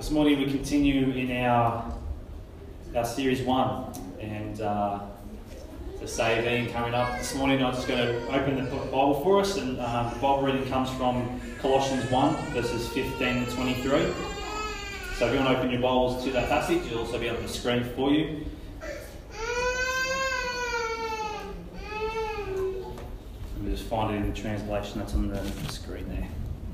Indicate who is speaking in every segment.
Speaker 1: This morning we continue in our series 1, and the Saving coming up this morning. I'm just going to open the Bible for us, and the Bible reading comes from Colossians 1 verses 15 to 23. So if you want to open your Bibles to that passage, it'll also be on the screen for you. Let me just find it in the translation that's on the screen there.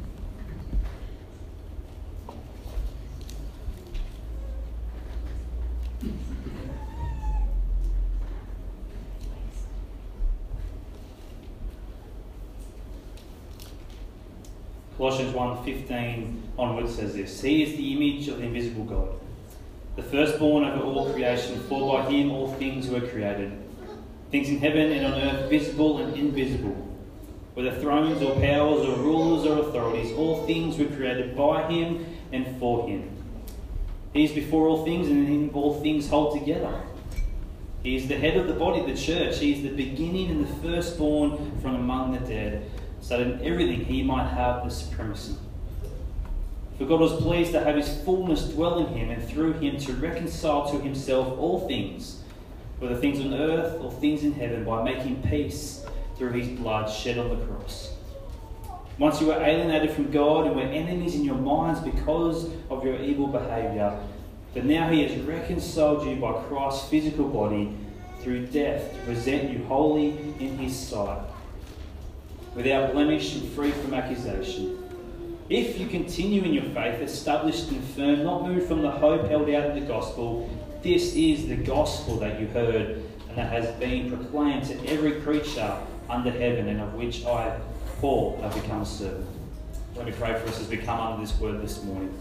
Speaker 1: Colossians 1:15 onwards says this: He is the image of the invisible God, the firstborn over all creation, for by him all things were created, things in heaven and on earth, visible and invisible, whether thrones or powers or rulers or authorities, all things were created by him and for him. He is before all things, and in him all things hold together. He is the head of the body, the church. He is the beginning and the firstborn from among the dead, so that in everything he might have the supremacy. For God was pleased to have his fullness dwell in him, and through him to reconcile to himself all things, whether things on earth or things in heaven, by making peace through his blood shed on the cross. Once you were alienated from God and were enemies in your minds because of your evil behaviour, but now he has reconciled you by Christ's physical body through death to present you holy in his sight, without blemish and free from accusation. If you continue in your faith, established and firm, not moved from the hope held out in the gospel, this is the gospel that you heard and that has been proclaimed to every creature under heaven, and of which I, Paul, have become a servant. Let me pray for us as we come under this word this morning.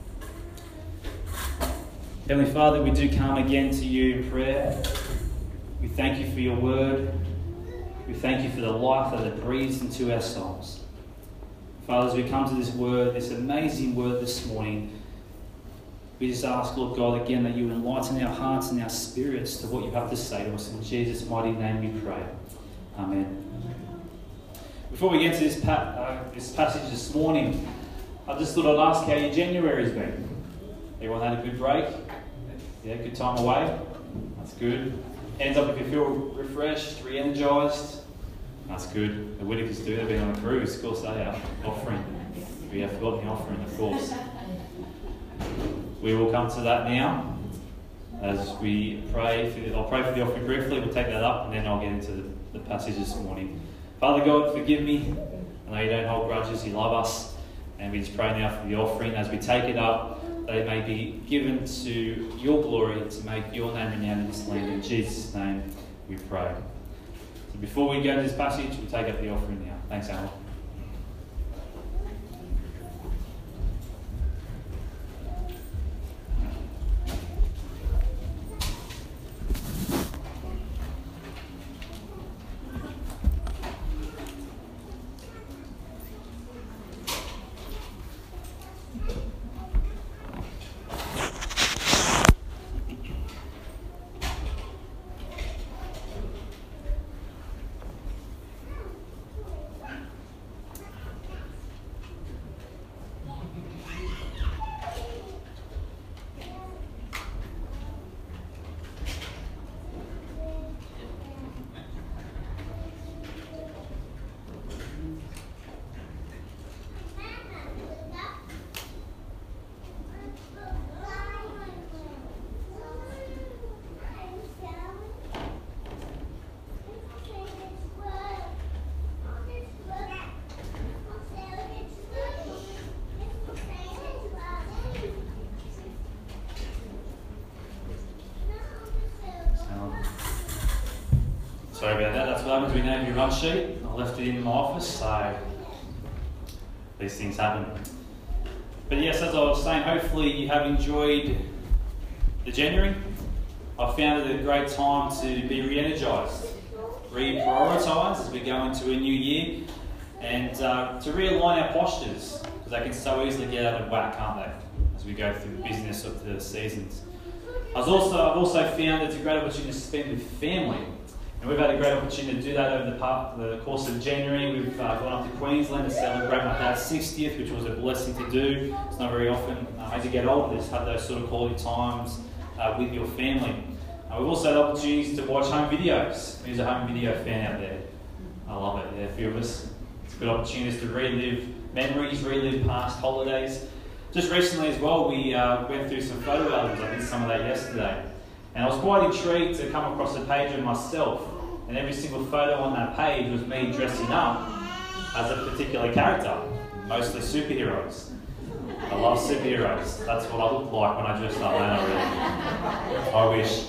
Speaker 1: Heavenly Father, we do come again to you in prayer. We thank you for your word. We thank you for the life that it breathes into our souls. Father, as we come to this word, this amazing word this morning, we just ask, Lord God, again, that you enlighten our hearts and our spirits to what you have to say to us. In Jesus' mighty name we pray. Amen. Before we get to this passage this morning, I just thought I'd ask how your January's been. Everyone had a good break? Yeah, good time away? That's good. Hands up if you feel refreshed, re-energised. That's good. The Whitakers do. They've been on a cruise. Of course they are. Offering. We have forgotten the offering, of course. We will come to that now as we pray. I'll pray for the offering briefly. We'll take that up and then I'll get into the passage this morning. Father God, forgive me. I know you don't hold grudges. You love us. And we just pray now for the offering as we take it up, that it may be given to your glory, to make your name renowned in this land. In Jesus' name we pray. So before we go to this passage, we'll take up the offering now. Thanks, Alan. Sorry about that. That's what happens when you have your run sheet. I left it in my office, so these things happen. But yes, as I was saying, hopefully you have enjoyed the January. I found it a great time to be re-energised, re-prioritise as we go into a new year, and to realign our postures, because they can so easily get out of whack, can't they, as we go through the business of the seasons. I've also found it's a great opportunity to spend with family. And we've had a great opportunity to do that over the course of January. We've gone up to Queensland to celebrate my dad's 60th, which was a blessing to do. It's not very often as you get older, just have those sort of quality times with your family. We've also had opportunities to watch home videos. Who's a home video fan out there? I love it, yeah, a few of us. It's good opportunities to relive memories, relive past holidays. Just recently as well, we went through some photo albums. I did some of that yesterday. And I was quite intrigued to come across a page of myself, and every single photo on that page was me dressing up as a particular character, mostly superheroes. I love superheroes. That's what I look like when I dress up, really. I wish.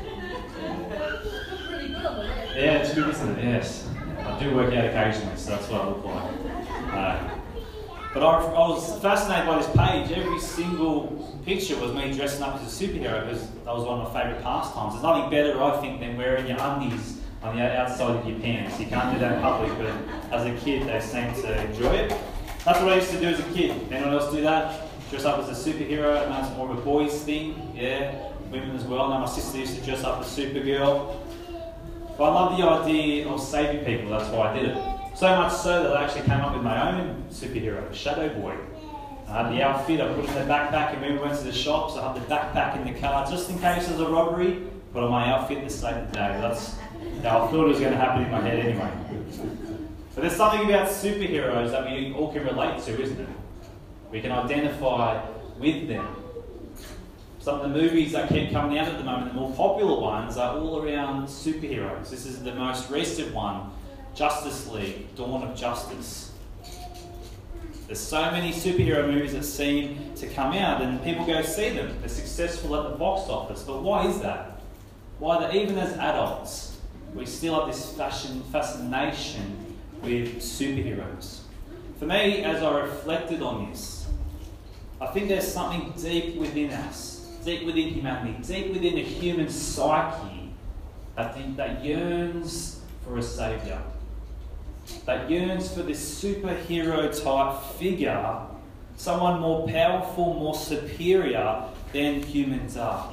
Speaker 1: Yeah, it's good, isn't it? Yes. I do work out occasionally, so that's what I look like. But I was fascinated by this page. Every single picture was me dressing up as a superhero because that was one of my favourite pastimes. There's nothing better, I think, than wearing your undies on the outside of your pants. You can't do that in public, but as a kid, they seem to enjoy it. That's what I used to do as a kid. Anyone else do that? Dress up as a superhero? I know it's more of a boys thing. Yeah, women as well. I know my sister used to dress up as Supergirl. But I love the idea of saving people. That's why I did it. So much so that I actually came up with my own superhero, Shadow Boy. I had the outfit, I put it in the backpack, and when we went to the shops, I had the backpack in the car just in case there's a robbery. Put on my outfit to save the day. That's how I thought it was going to happen in my head anyway. But there's something about superheroes that we all can relate to, isn't it? We can identify with them. Some of the movies that keep coming out at the moment, the more popular ones, are all around superheroes. This is the most recent one, Justice League, Dawn of Justice. There's so many superhero movies that seem to come out and people go see them. They're successful at the box office. But why is that? Why that even as adults, we still have this fascination with superheroes? For me, as I reflected on this, I think there's something deep within us, deep within humanity, deep within the human psyche, I think, that yearns for a saviour. That yearns for this superhero type figure, someone more powerful, more superior than humans are.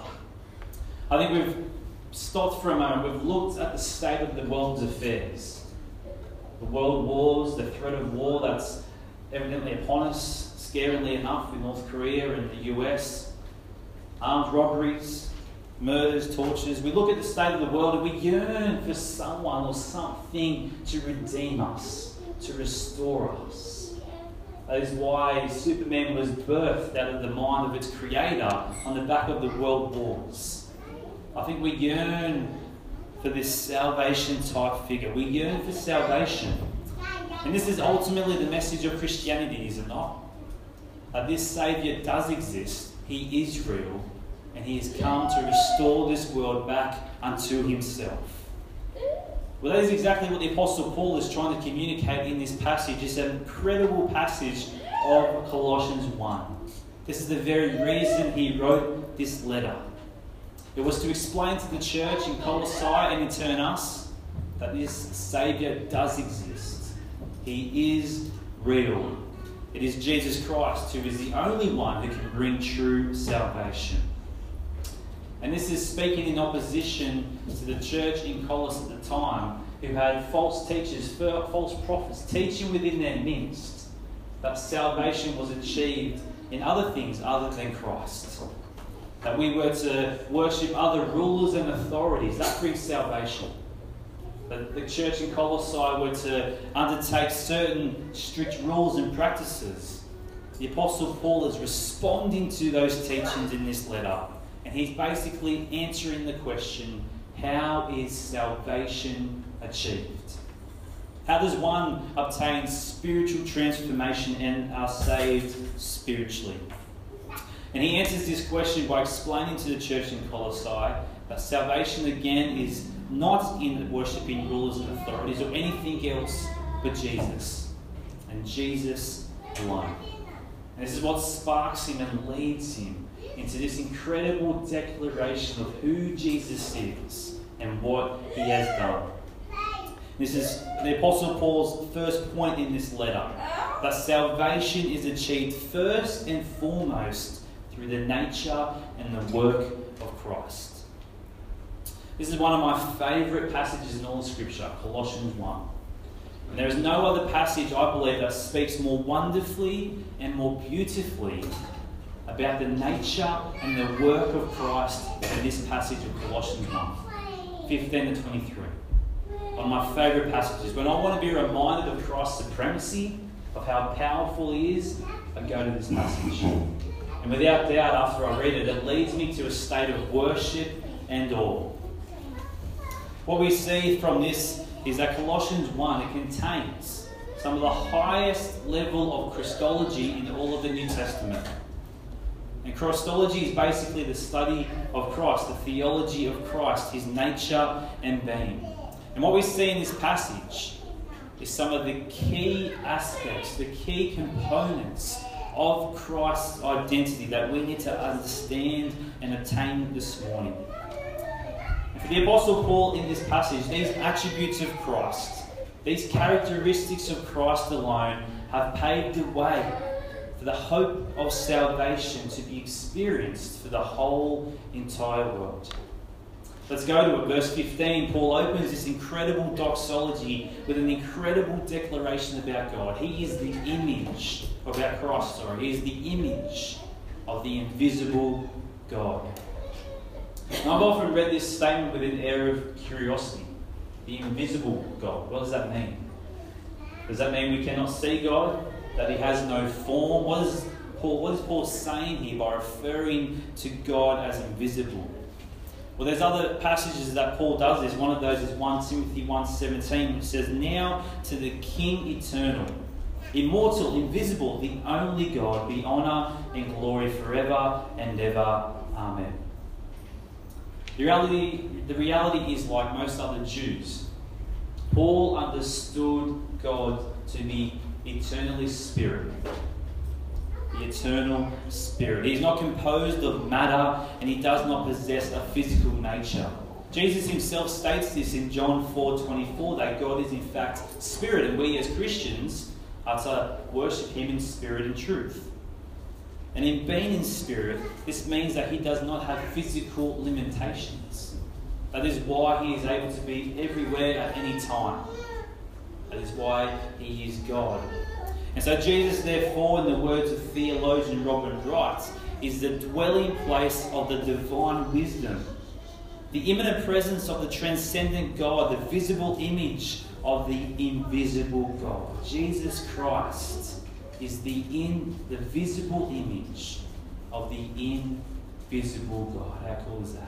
Speaker 1: I think we've stopped for a moment, we've looked at the state of the world's affairs. The world wars, the threat of war that's evidently upon us, scarily enough, with North Korea and the US, armed robberies, murders, tortures. We look at the state of the world and we yearn for someone or something to redeem us, to restore us. That is why Superman was birthed out of the mind of its creator on the back of the world wars. I think we yearn for this salvation type figure. We yearn for salvation. And this is ultimately the message of Christianity, is it not? That this Saviour does exist. He is real. And he has come to restore this world back unto himself. Well, that is exactly what the Apostle Paul is trying to communicate in this passage. It's an incredible passage of Colossians 1. This is the very reason he wrote this letter. It was to explain to the church in Colossae and in turn us that this Saviour does exist. He is real. It is Jesus Christ who is the only one who can bring true salvation. And this is speaking in opposition to the church in Colossae at the time, who had false teachers, false prophets, teaching within their midst that salvation was achieved in other things other than Christ. That we were to worship other rulers and authorities. That brings salvation. That the church in Colossae were to undertake certain strict rules and practices. The Apostle Paul is responding to those teachings in this letter. And he's basically answering the question, how is salvation achieved? How does one obtain spiritual transformation and are saved spiritually? And he answers this question by explaining to the church in Colossae that salvation again is not in worshipping rulers and authorities or anything else but Jesus. And Jesus alone. And this is what sparks him and leads him into this incredible declaration of who Jesus is and what he has done. This is the Apostle Paul's first point in this letter, that salvation is achieved first and foremost through the nature and the work of Christ. This is one of my favourite passages in all of Scripture, Colossians 1. And there is no other passage, I believe, that speaks more wonderfully and more beautifully about the nature and the work of Christ than this passage of Colossians 1, 15 to 23. One of my favourite passages. When I want to be reminded of Christ's supremacy, of how powerful He is, I go to this passage. And without doubt, after I read it, it leads me to a state of worship and awe. What we see from this is that Colossians 1, it contains some of the highest level of Christology in all of the New Testament. And Christology is basically the study of Christ, the theology of Christ, His nature and being. And what we see in this passage is some of the key aspects, the key components of Christ's identity that we need to understand and attain this morning. And for the Apostle Paul in this passage, these attributes of Christ, these characteristics of Christ alone have paved the way for the hope of salvation to be experienced for the whole entire world. Let's go to it. Verse 15, Paul opens this incredible doxology with an incredible declaration about God. He is the image about Christ, He is the image of the invisible God. And I've often read this statement with an air of curiosity. The invisible God. What does that mean? Does that mean we cannot see God? That He has no form? What is Paul saying here by referring to God as invisible? Well, there's other passages that Paul does this. One of those is 1 Timothy 1:17, which says, "Now to the King eternal, immortal, invisible, the only God, be honour and glory forever and ever. Amen." The reality is, like most other Jews, Paul understood God to be eternally spirit. The eternal spirit. He's not composed of matter, and He does not possess a physical nature. Jesus Himself states this in John 4:24, that God is in fact spirit, and we as Christians are to worship Him in spirit and truth. And in being in spirit, this means that He does not have physical limitations. That is why He is able to be everywhere at any time. That is why He is God. And so Jesus, therefore, in the words of theologian Robert Wright, is the dwelling place of the divine wisdom, the immanent presence of the transcendent God, the visible image of the invisible God. Jesus Christ is the visible image of the invisible God. How cool is that?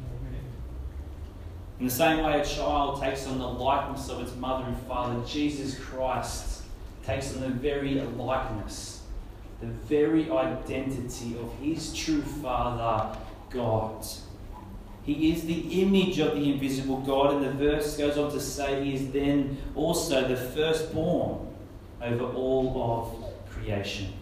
Speaker 1: In the same way a child takes on the likeness of its mother and father, Jesus Christ takes on the very likeness, the very identity of His true Father, God. He is the image of the invisible God, and the verse goes on to say He is then also the firstborn over all of creation.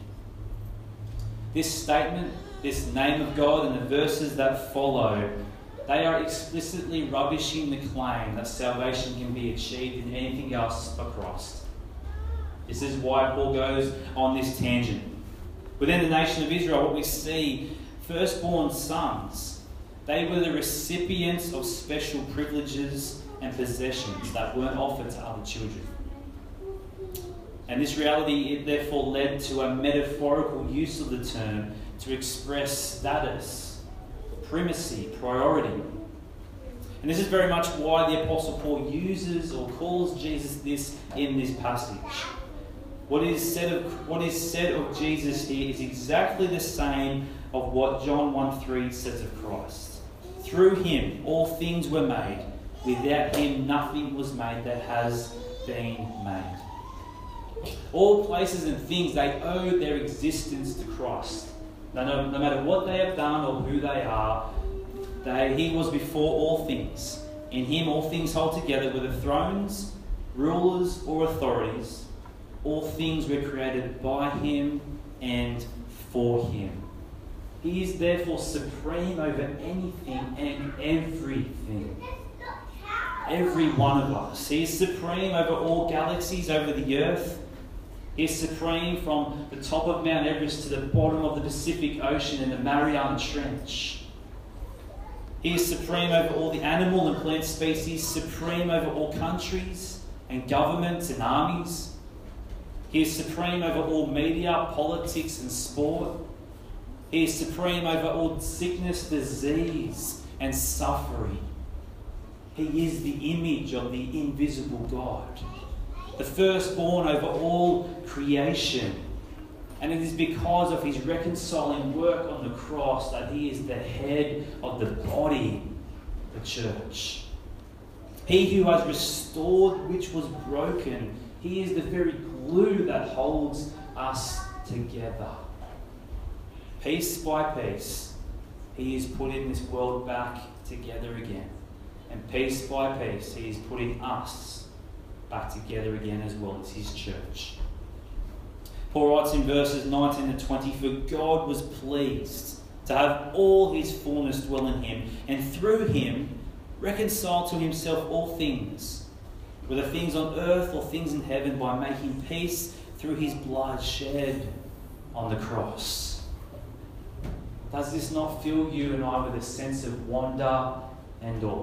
Speaker 1: This statement, this name of God, and the verses that follow, they are explicitly rubbishing the claim that salvation can be achieved in anything else but Christ. This is why Paul goes on this tangent. Within the nation of Israel, what we see, firstborn sons, they were the recipients of special privileges and possessions that weren't offered to other children. And this reality, it therefore led to a metaphorical use of the term to express status, primacy, priority. And this is very much why the Apostle Paul uses or calls Jesus this in this passage. What is said of Jesus here is exactly the same of what John 1:3 says of Christ. Through Him all things were made. Without Him nothing was made that has been made. All places and things, they owe their existence to Christ. No matter what they have done or who they are, He was before all things. In Him all things hold together, whether thrones, rulers or authorities. All things were created by Him and for Him. He is therefore supreme over anything and everything. Every one of us. He is supreme over all galaxies, over the earth. He is supreme from the top of Mount Everest to the bottom of the Pacific Ocean and the Mariana Trench. He is supreme over all the animal and plant species, supreme over all countries and governments and armies. He is supreme over all media, politics and sport. He is supreme over all sickness, disease and suffering. He is the image of the invisible God, the firstborn over all creation. And it is because of his reconciling work on the cross that he is the head of the body, the church. He who has restored which was broken, he is the very glue that holds us together. Piece by piece, he is putting this world back together again. And piece by piece, he is putting us back together again as well as his church. Paul writes in verses 19 to 20, "For God was pleased to have all his fullness dwell in him, and through him reconcile to himself all things, whether things on earth or things in heaven, by making peace through his blood shed on the cross." Does this not fill you and I with a sense of wonder and awe?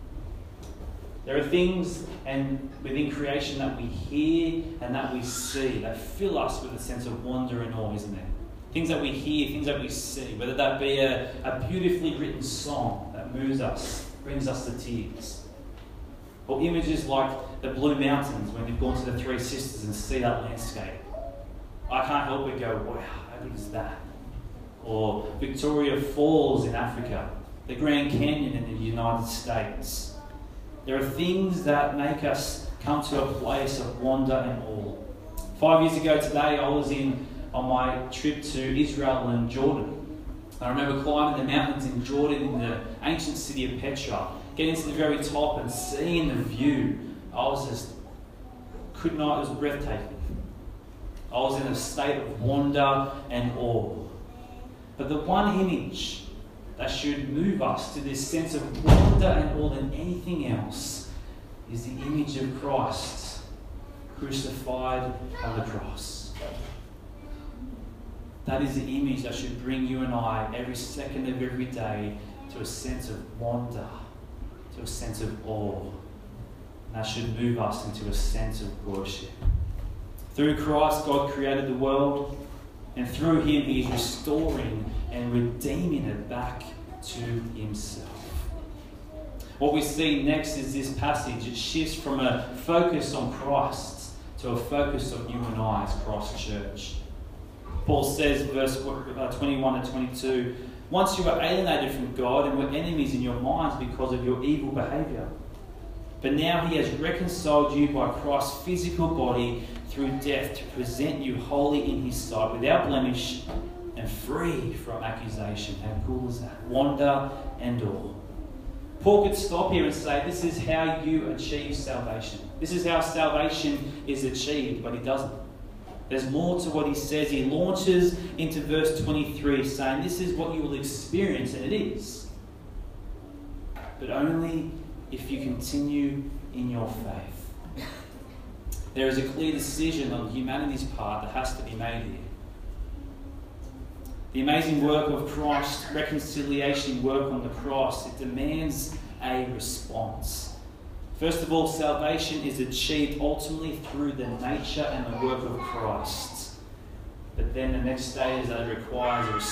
Speaker 1: There are things and within creation that we hear and that we see that fill us with a sense of wonder and awe, isn't there? Things that we hear, things that we see, whether that be a beautifully written song that moves us, brings us to tears, or images like the Blue Mountains when you've gone to the Three Sisters and see that landscape. I can't help but go, wow, how good is that? Or Victoria Falls in Africa, the Grand Canyon in the United States. There are things that make us come to a place of wonder and awe. 5 years ago today, I was on my trip to Israel and Jordan. I remember climbing the mountains in Jordan in the ancient city of Petra, getting to the very top and seeing the view. It was breathtaking. I was in a state of wonder and awe. But the one image that should move us to this sense of wonder and more than anything else is the image of Christ crucified on the cross. That is the image that should bring you and I every second of every day to a sense of wonder, to a sense of awe. And that should move us into a sense of worship. Through Christ, God created the world, and through him he is restoring and redeeming it back to himself. What we see next is this passage. It shifts from a focus on Christ to a focus on you and I as Christ's church. Paul says, verse 21 and 22, "Once you were alienated from God and were enemies in your minds because of your evil behaviour. But now he has reconciled you by Christ's physical body through death to present you holy in his sight, without blemish and free from accusation." How cool is that? Wonder and awe. Paul could stop here and say, this is how you achieve salvation. This is how salvation is achieved, but he doesn't. There's more to what he says. He launches into verse 23 saying, this is what you will experience, and it is. But only if you continue in your faith. There is a clear decision on humanity's part that has to be made here. The amazing work of Christ's reconciliation work on the cross, it demands a response. First of all, salvation is achieved ultimately through the nature and the work of Christ. But then the next stage is that it requires a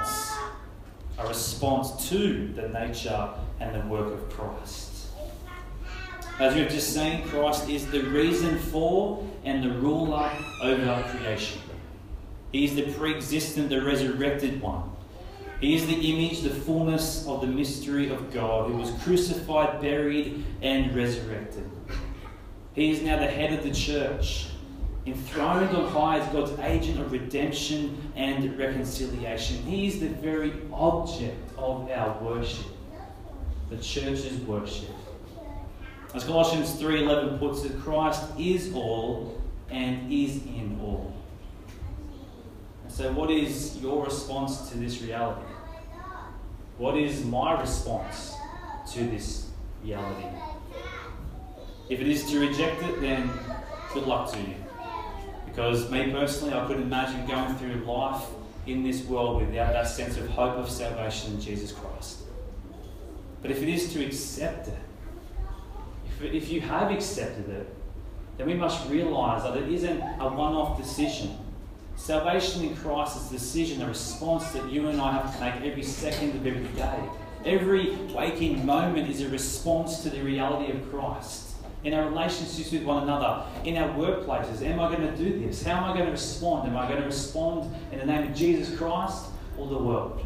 Speaker 1: response to the nature and the work of Christ. As we've just seen, Christ is the reason for and the ruler over creation. He is the pre-existent, the resurrected one. He is the image, the fullness of the mystery of God, who was crucified, buried, and resurrected. He is now the head of the church, enthroned on high as God's agent of redemption and reconciliation. He is the very object of our worship, the church's worship. As Colossians 3:11 puts it, Christ is all and is in all. And so what is your response to this reality? What is my response to this reality? If it is to reject it, then good luck to you. Because me personally, I couldn't imagine going through life in this world without that sense of hope of salvation in Jesus Christ. But if it is to accept it, if you have accepted it, then we must realise that it isn't a one-off decision. Salvation in Christ is a decision, a response that you and I have to make every second of every day. Every waking moment is a response to the reality of Christ. In our relationships with one another, in our workplaces, am I going to do this? How am I going to respond? Am I going to respond in the name of Jesus Christ or the world?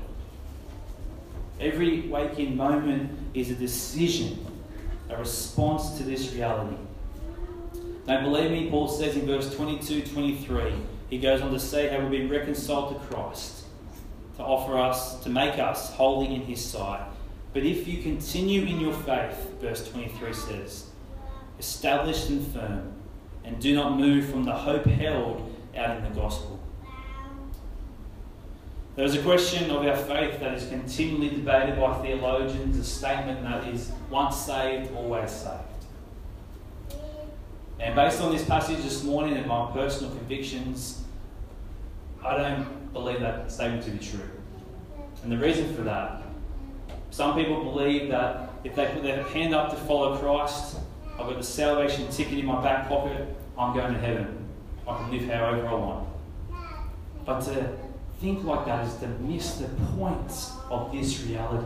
Speaker 1: Every waking moment is a decision, a response to this reality. Don't believe me, Paul says in verse 22-23, he goes on to say how we've been reconciled to Christ, to offer us, to make us holy in his sight. But if you continue in your faith, verse 23 says, established and firm, and do not move from the hope held out in the gospel. There is a question of our faith that is continually debated by theologians, a statement that is once saved, always saved. And based on this passage this morning and my personal convictions, I don't believe that statement to be true. And the reason for that, some people believe that if they put their hand up to follow Christ, I've got the salvation ticket in my back pocket, I'm going to heaven. I can live however I want. But to think like that is to miss the point of this reality.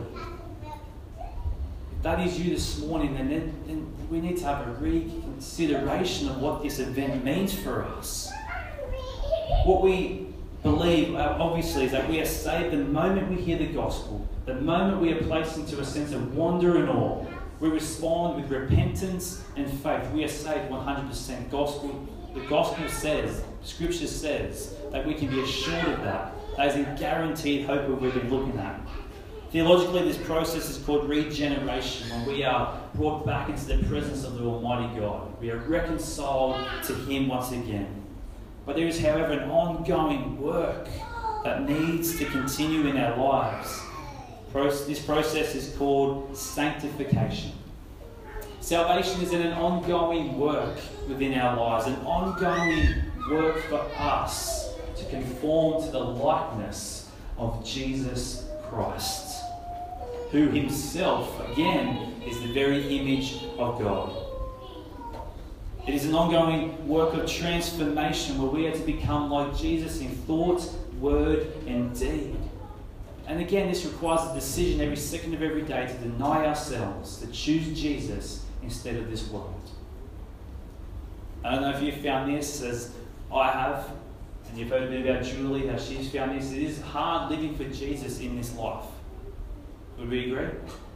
Speaker 1: If that is you this morning, then we need to have a reconsideration of what this event means for us. What we believe, obviously, is that we are saved the moment we hear the gospel, the moment we are placed into a sense of wonder and awe. We respond with repentance and faith. We are saved 100%. The gospel says, Scripture says, that we can be assured of that. That is a guaranteed hope of what we've been looking at. Theologically, this process is called regeneration, when we are brought back into the presence of the Almighty God. We are reconciled to Him once again. But there is, however, an ongoing work that needs to continue in our lives. This process is called sanctification. Salvation is an ongoing work within our lives, an ongoing work for us to conform to the likeness of Jesus Christ, who himself, again, is the very image of God. It is an ongoing work of transformation where we are to become like Jesus in thought, word, and deed. And again, this requires a decision every second of every day to deny ourselves, to choose Jesus instead of this world. I don't know if you've found this as I have, and you've heard a bit about Julie, how she's found this. It is hard living for Jesus in this life. Would we agree?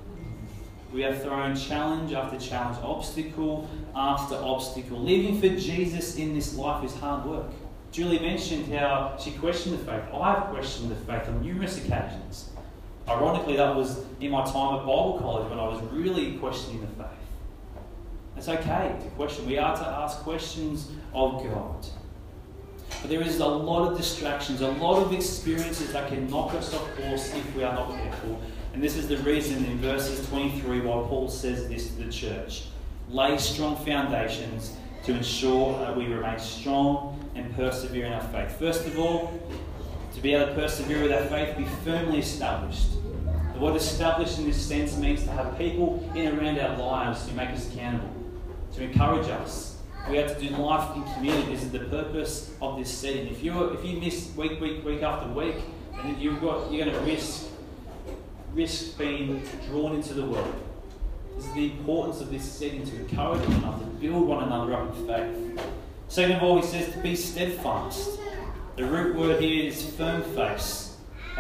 Speaker 1: We are thrown challenge after challenge, obstacle after obstacle. Living for Jesus in this life is hard work. Julie mentioned how she questioned the faith. I've questioned the faith on numerous occasions. Ironically, that was in my time at Bible college when I was really questioning the faith. It's okay to question. We are to ask questions of God. But there is a lot of distractions, a lot of experiences that can knock us off course if we are not careful. And this is the reason in verses 23 why Paul says this to the church. Lay strong foundations to ensure that we remain strong and persevere in our faith. First of all, to be able to persevere with our faith, be firmly established. The word established in this sense means to have people in and around our lives who make us accountable, to encourage us. We have to do life in community. This is the purpose of this setting. If you miss week after week, then you're going to risk being drawn into the world. This is the importance of this setting, to encourage one another, to build one another up in faith. Second of all, he says to be steadfast. The root word here is firm faith.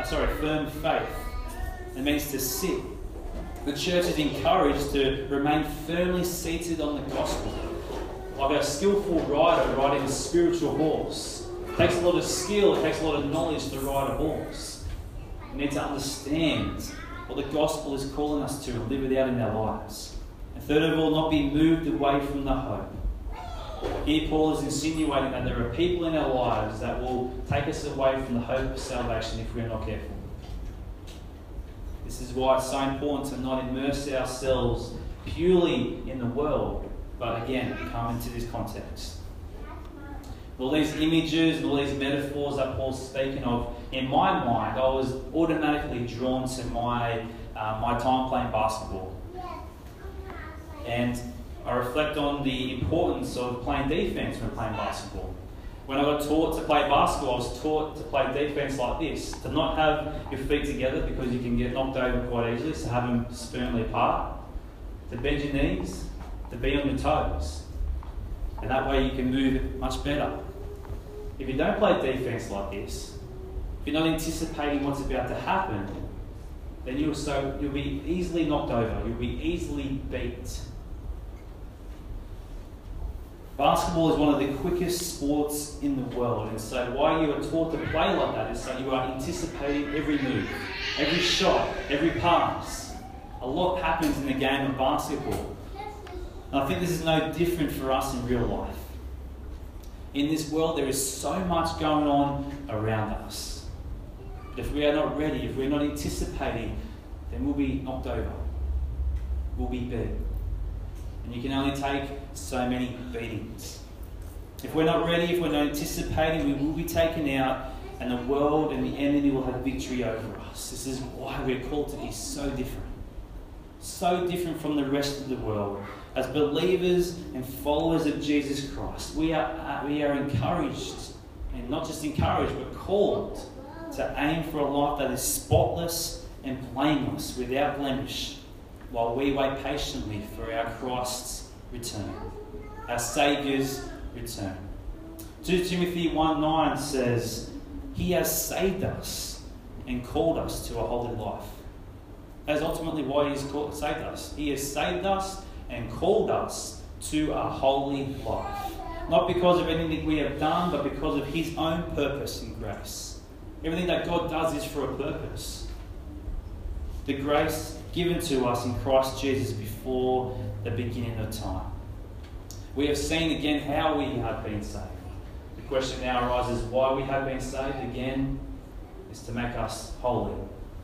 Speaker 1: It means to sit. The church is encouraged to remain firmly seated on the gospel. Like a skillful rider riding a spiritual horse. It takes a lot of skill, it takes a lot of knowledge to ride a horse. We need to understand what the gospel is calling us to and live it out in our lives. And third of all, not be moved away from the hope. Here Paul is insinuating that there are people in our lives that will take us away from the hope of salvation if we're not careful. This is why it's so important to not immerse ourselves purely in the world, but again, come into this context. All these images and all these metaphors that Paul's speaking of, in my mind, I was automatically drawn to my my time playing basketball. And I reflect on the importance of playing defense when playing basketball. When I got taught to play basketball, I was taught to play defense like this, to not have your feet together because you can get knocked over quite easily, so have them firmly apart, to bend your knees, to be on your toes. And that way you can move much better. If you don't play defense like this, if you're not anticipating what's about to happen, then you'll be easily knocked over, you'll be easily beat. Basketball is one of the quickest sports in the world, and so why you are taught to play like that is so you are anticipating every move, every shot, every pass. A lot happens in the game of basketball. And I think this is no different for us in real life. In this world, there is so much going on around us. If we are not ready, if we're not anticipating, then we'll be knocked over. We'll be beat. And you can only take so many beatings. If we're not ready, if we're not anticipating, we will be taken out, and the world and the enemy will have victory over us. This is why we're called to be so different. So different from the rest of the world. As believers and followers of Jesus Christ, we are encouraged, and not just encouraged, but called to aim for a life that is spotless and blameless, without blemish, while we wait patiently for our Christ's return, our Saviour's return. 2 Timothy 1:9 says, He has saved us and called us to a holy life. That is ultimately why He has saved us. He has saved us and called us to a holy life. Not because of anything we have done, but because of His own purpose and grace. Everything that God does is for a purpose. The grace given to us in Christ Jesus before the beginning of time. We have seen again how we have been saved. The question now arises, why we have been saved again is to make us holy.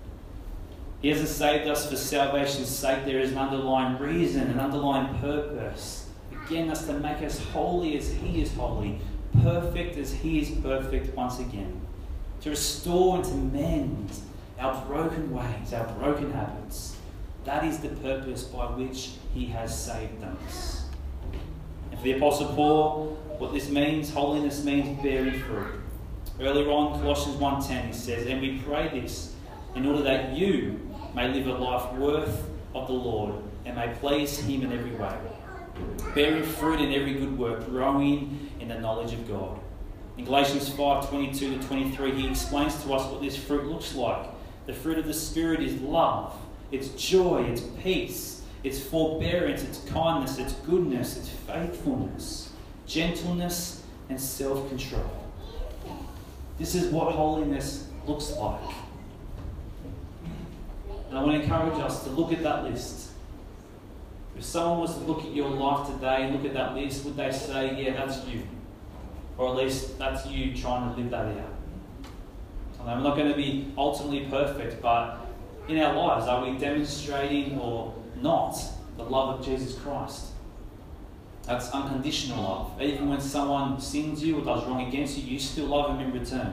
Speaker 1: He hasn't saved us for salvation's sake. There is an underlying reason, an underlying purpose. Again, that's to make us holy as He is holy, perfect as He is perfect once again. To restore and to mend our broken ways, our broken habits. That is the purpose by which He has saved us. And for the Apostle Paul, what this means, holiness means bearing fruit. Earlier on, Colossians 1:10, he says, And we pray this in order that you may live a life worth of the Lord and may please Him in every way, bearing fruit in every good work, growing in the knowledge of God. In Galatians 5:22-23, he explains to us what this fruit looks like. The fruit of the Spirit is love, it's joy, it's peace, it's forbearance, it's kindness, it's goodness, it's faithfulness, gentleness, and self-control. This is what holiness looks like. And I want to encourage us to look at that list. If someone was to look at your life today and look at that list, would they say, yeah, that's you? Or at least that's you trying to live that out. I know we're not going to be ultimately perfect, but in our lives, are we demonstrating or not the love of Jesus Christ? That's unconditional love. Even when someone sins you or does wrong against you, you still love them in return.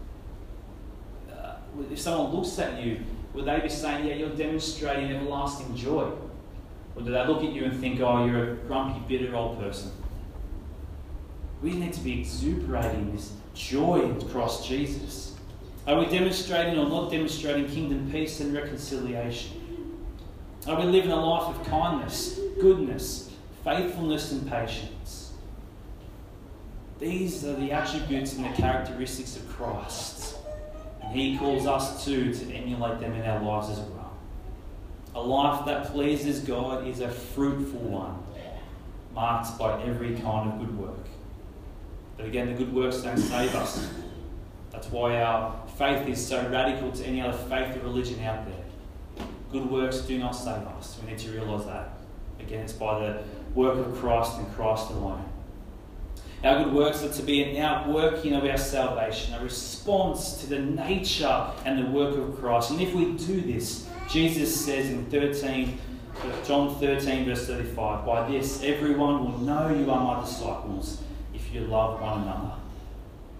Speaker 1: If someone looks at you, would they be saying, yeah, you're demonstrating everlasting joy? Or do they look at you and think, oh, you're a grumpy, bitter old person? We need to be exuberating this joy in Christ Jesus. Are we demonstrating or not demonstrating kingdom peace and reconciliation? Are we living a life of kindness, goodness, faithfulness and patience? These are the attributes and the characteristics of Christ. And He calls us to emulate them in our lives as well. A life that pleases God is a fruitful one, marked by every kind of good work. But again, the good works don't save us. That's why our faith is so radical to any other faith or religion out there. Good works do not save us. We need to realise that. Again, it's by the work of Christ and Christ alone. Our good works are to be an outworking of our salvation, a response to the nature and the work of Christ. And if we do this, Jesus says in John 13, verse 35, by this everyone will know you are my disciples, if you love one another.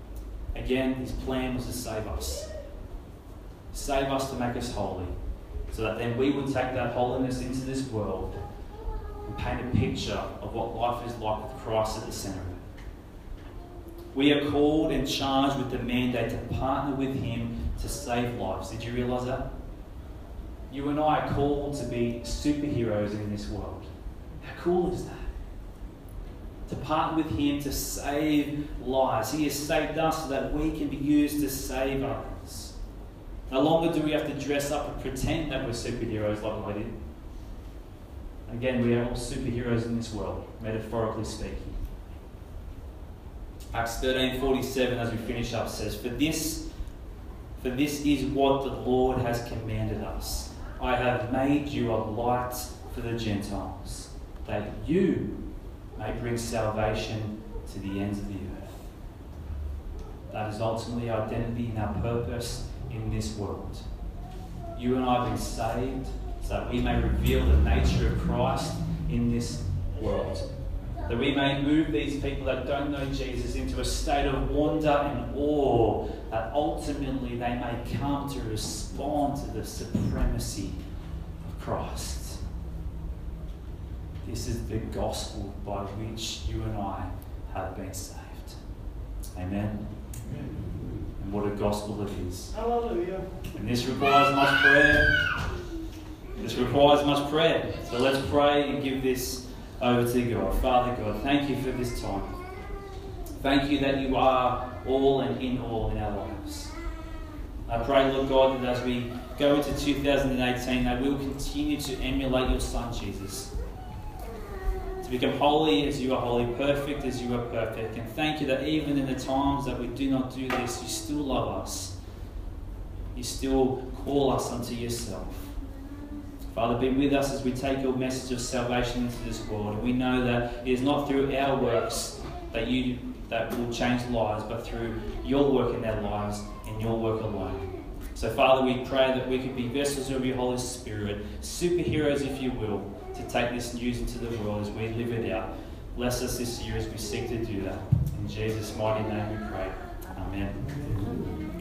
Speaker 1: Again, His plan was to save us. Save us to make us holy. so that then we would take that holiness into this world and paint a picture of what life is like with Christ at the centre of it. We are called and charged with the mandate to partner with Him to save lives. Did you realise that? You and I are called to be superheroes in this world. How cool is that? To partner with Him to save lives. He has saved us so that we can be used to save others. No longer do we have to dress up and pretend that we're superheroes like I did. Again, we are all superheroes in this world, metaphorically speaking. Acts 13:47, as we finish up, says, For this is what the Lord has commanded us. I have made you a light for the Gentiles, that you may bring salvation to the ends of the earth. That is ultimately our identity and our purpose in this world. You and I have been saved so that we may reveal the nature of Christ in this world. That we may move these people that don't know Jesus into a state of wonder and awe, that ultimately they may come to respond to the supremacy of Christ. This is the gospel by which you and I have been saved. Amen. And what a gospel it is.
Speaker 2: Hallelujah.
Speaker 1: And this requires much prayer. This requires much prayer. So let's pray and give this over to God. Father God, thank you for this time. Thank you that you are all and in all in our lives. I pray, Lord God, that as we go into 2018, that we'll continue to emulate your Son, Jesus. To become holy as you are holy, perfect as you are perfect. And thank you that even in the times that we do not do this, you still love us. You still call us unto yourself. Father, be with us as we take your message of salvation into this world. And we know that it is not through our works that will change lives, but through your work in their lives and your work alone. So, Father, we pray that we could be vessels of your Holy Spirit, superheroes, if you will, to take this news into the world as we live it out. Bless us this year as we seek to do that. In Jesus' mighty name we pray. Amen.